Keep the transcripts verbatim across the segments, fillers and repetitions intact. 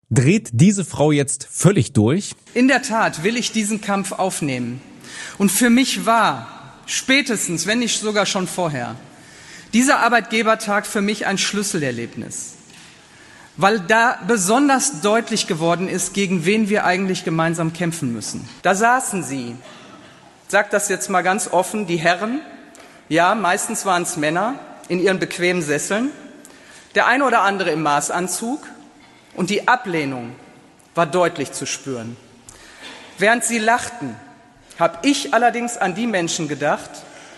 Dreht diese Frau jetzt völlig durch? In der Tat will ich diesen Kampf aufnehmen. Und für mich war, spätestens, wenn nicht sogar schon vorher, dieser Arbeitgebertag für mich ein Schlüsselerlebnis. Weil da besonders deutlich geworden ist, gegen wen wir eigentlich gemeinsam kämpfen müssen. Da saßen sie, ich sage das jetzt mal ganz offen, die Herren, ja, meistens waren es Männer, in ihren bequemen Sesseln, der eine oder andere im Maßanzug, und die Ablehnung war deutlich zu spüren. Während sie lachten, habe ich allerdings an die Menschen gedacht,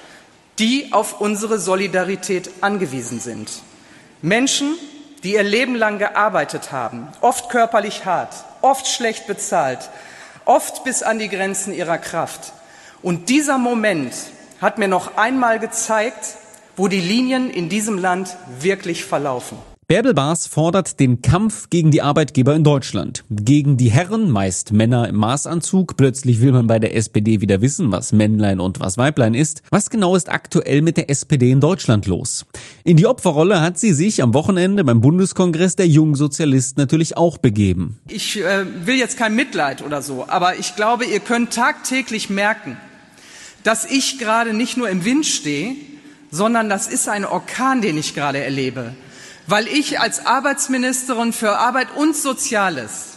die auf unsere Solidarität angewiesen sind. Menschen, die ihr Leben lang gearbeitet haben, oft körperlich hart, oft schlecht bezahlt, oft bis an die Grenzen ihrer Kraft. Und dieser Moment hat mir noch einmal gezeigt, wo die Linien in diesem Land wirklich verlaufen. Bärbel Baas fordert den Kampf gegen die Arbeitgeber in Deutschland. Gegen die Herren, meist Männer im Maßanzug. Plötzlich will man bei der S P D wieder wissen, was Männlein und was Weiblein ist. Was genau ist aktuell mit der S P D in Deutschland los? In die Opferrolle hat sie sich am Wochenende beim Bundeskongress der Jungsozialisten natürlich auch begeben. Ich äh, will jetzt kein Mitleid oder so, aber ich glaube, ihr könnt tagtäglich merken, dass ich gerade nicht nur im Wind stehe, sondern das ist ein Orkan, den ich gerade erlebe. Weil ich als Arbeitsministerin für Arbeit und Soziales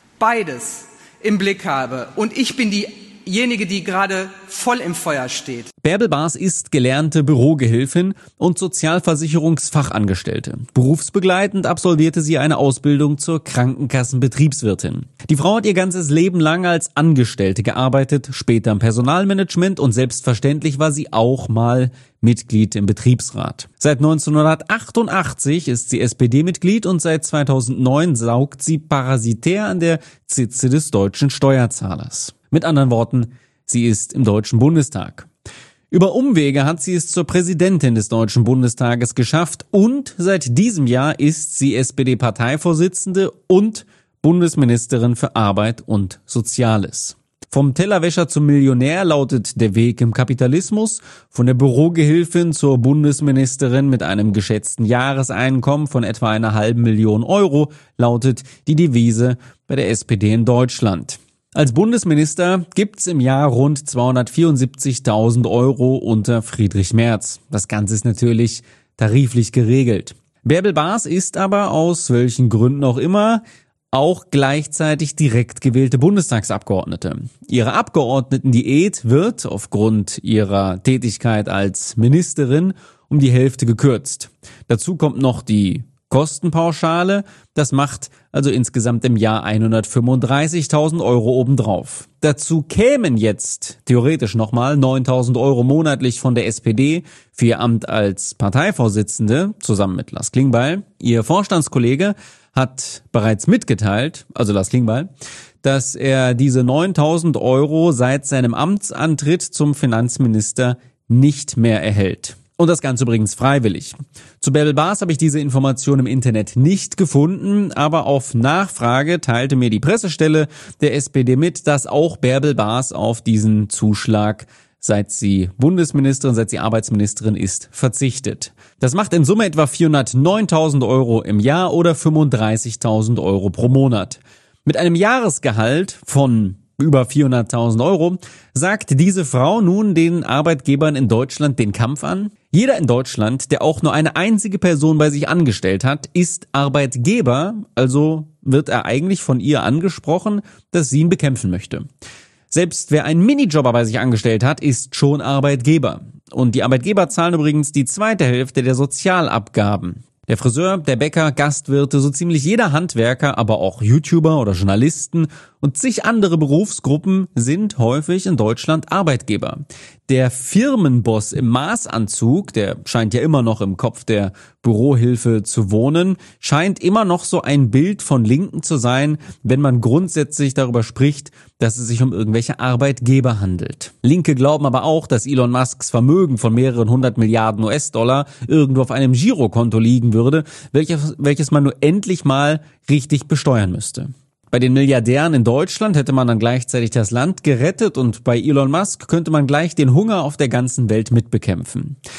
beides im Blick habe. Und ich bin diejenige, die gerade voll im Feuer steht. Bärbel Baas ist gelernte Bürogehilfin und Sozialversicherungsfachangestellte. Berufsbegleitend absolvierte sie eine Ausbildung zur Krankenkassenbetriebswirtin. Die Frau hat ihr ganzes Leben lang als Angestellte gearbeitet, später im Personalmanagement, und selbstverständlich war sie auch mal Mitglied im Betriebsrat. Seit neunzehnhundertachtundachtzig ist sie S P D-Mitglied und seit zweitausendneun saugt sie parasitär an der Zitze des deutschen Steuerzahlers. Mit anderen Worten, sie ist im Deutschen Bundestag. Über Umwege hat sie es zur Präsidentin des Deutschen Bundestages geschafft und seit diesem Jahr ist sie S P D-Parteivorsitzende und Bundesministerin für Arbeit und Soziales. Vom Tellerwäscher zum Millionär lautet der Weg im Kapitalismus, von der Bürogehilfin zur Bundesministerin mit einem geschätzten Jahreseinkommen von etwa einer halben Million Euro lautet die Devise bei der S P D in Deutschland. Als Bundesminister gibt's im Jahr rund zweihundertvierundsiebzigtausend Euro unter Friedrich Merz. Das Ganze ist natürlich tariflich geregelt. Bärbel Baas ist aber aus welchen Gründen auch immer auch gleichzeitig direkt gewählte Bundestagsabgeordnete. Ihre Abgeordnetendiät wird aufgrund ihrer Tätigkeit als Ministerin um die Hälfte gekürzt. Dazu kommt noch die Kostenpauschale, das macht also insgesamt im Jahr hundertfünfunddreißigtausend Euro obendrauf. Dazu kämen jetzt theoretisch nochmal neuntausend Euro monatlich von der S P D für ihr Amt als Parteivorsitzende, zusammen mit Lars Klingbeil. Ihr Vorstandskollege hat bereits mitgeteilt, also Lars Klingbeil, dass er diese neuntausend Euro seit seinem Amtsantritt zum Finanzminister nicht mehr erhält. Und das Ganze übrigens freiwillig. Zu Bärbel Baas habe ich diese Information im Internet nicht gefunden, aber auf Nachfrage teilte mir die Pressestelle der S P D mit, dass auch Bärbel Baas auf diesen Zuschlag, seit sie Bundesministerin, seit sie Arbeitsministerin ist, verzichtet. Das macht in Summe etwa vierhundertneuntausend Euro im Jahr oder fünfunddreißigtausend Euro pro Monat. Mit einem Jahresgehalt von über vierhunderttausend Euro sagt diese Frau nun den Arbeitgebern in Deutschland den Kampf an. Jeder in Deutschland, der auch nur eine einzige Person bei sich angestellt hat, ist Arbeitgeber, also wird er eigentlich von ihr angesprochen, dass sie ihn bekämpfen möchte. Selbst wer einen Minijobber bei sich angestellt hat, ist schon Arbeitgeber. Und die Arbeitgeber zahlen übrigens die zweite Hälfte der Sozialabgaben. Der Friseur, der Bäcker, Gastwirte, so ziemlich jeder Handwerker, aber auch YouTuber oder Journalisten und zig andere Berufsgruppen sind häufig in Deutschland Arbeitgeber. Der Firmenboss im Maßanzug, der scheint ja immer noch im Kopf der Bürohilfe zu wohnen, scheint immer noch so ein Bild von Linken zu sein, wenn man grundsätzlich darüber spricht, dass es sich um irgendwelche Arbeitgeber handelt. Linke glauben aber auch, dass Elon Musks Vermögen von mehreren hundert Milliarden U S-Dollar irgendwo auf einem Girokonto liegen würde, welches, welches man nur endlich mal richtig besteuern müsste. Bei den Milliardären in Deutschland hätte man dann gleichzeitig das Land gerettet und bei Elon Musk könnte man gleich den Hunger auf der ganzen Welt mitbekämpfen.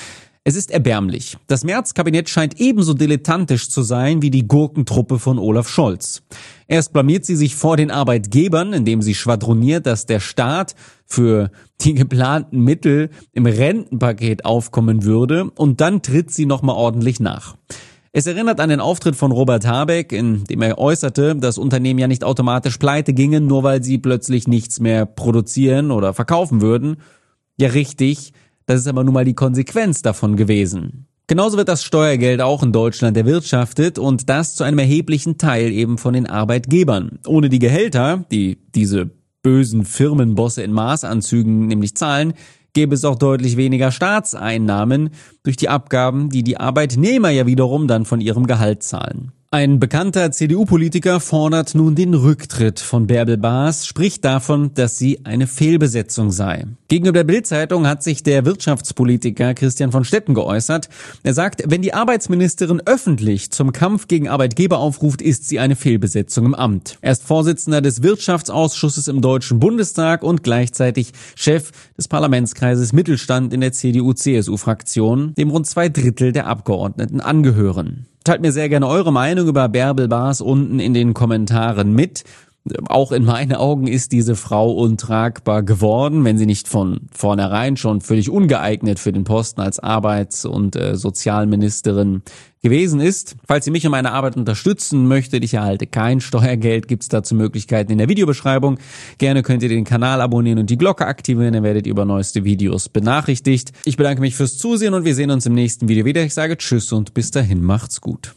Es ist erbärmlich. Das Merz-Kabinett scheint ebenso dilettantisch zu sein wie die Gurkentruppe von Olaf Scholz. Erst blamiert sie sich vor den Arbeitgebern, indem sie schwadroniert, dass der Staat für die geplanten Mittel im Rentenpaket aufkommen würde, und dann tritt sie nochmal ordentlich nach. Es erinnert an den Auftritt von Robert Habeck, in dem er äußerte, dass Unternehmen ja nicht automatisch pleite gingen, nur weil sie plötzlich nichts mehr produzieren oder verkaufen würden. Ja, richtig. Das ist aber nun mal die Konsequenz davon gewesen. Genauso wird das Steuergeld auch in Deutschland erwirtschaftet, und das zu einem erheblichen Teil eben von den Arbeitgebern. Ohne die Gehälter, die diese bösen Firmenbosse in Maßanzügen nämlich zahlen, gäbe es auch deutlich weniger Staatseinnahmen durch die Abgaben, die die Arbeitnehmer ja wiederum dann von ihrem Gehalt zahlen. Ein bekannter C D U-Politiker fordert nun den Rücktritt von Bärbel Baas, spricht davon, dass sie eine Fehlbesetzung sei. Gegenüber der Bild-Zeitung hat sich der Wirtschaftspolitiker Christian von Stetten geäußert. Er sagt, wenn die Arbeitsministerin öffentlich zum Kampf gegen Arbeitgeber aufruft, ist sie eine Fehlbesetzung im Amt. Er ist Vorsitzender des Wirtschaftsausschusses im Deutschen Bundestag und gleichzeitig Chef des Parlamentskreises Mittelstand in der C D U C S U-Fraktion, dem rund zwei Drittel der Abgeordneten angehören. Teilt mir sehr gerne eure Meinung über Bärbel Baas unten in den Kommentaren mit. Auch in meinen Augen ist diese Frau untragbar geworden, wenn sie nicht von vornherein schon völlig ungeeignet für den Posten als Arbeits- und äh, Sozialministerin gewesen ist. Falls ihr mich und meine Arbeit unterstützen möchtet, ich erhalte kein Steuergeld, gibt's dazu Möglichkeiten in der Videobeschreibung. Gerne könnt ihr den Kanal abonnieren und die Glocke aktivieren, dann werdet ihr über neueste Videos benachrichtigt. Ich bedanke mich fürs Zusehen und wir sehen uns im nächsten Video wieder. Ich sage Tschüss und bis dahin, macht's gut.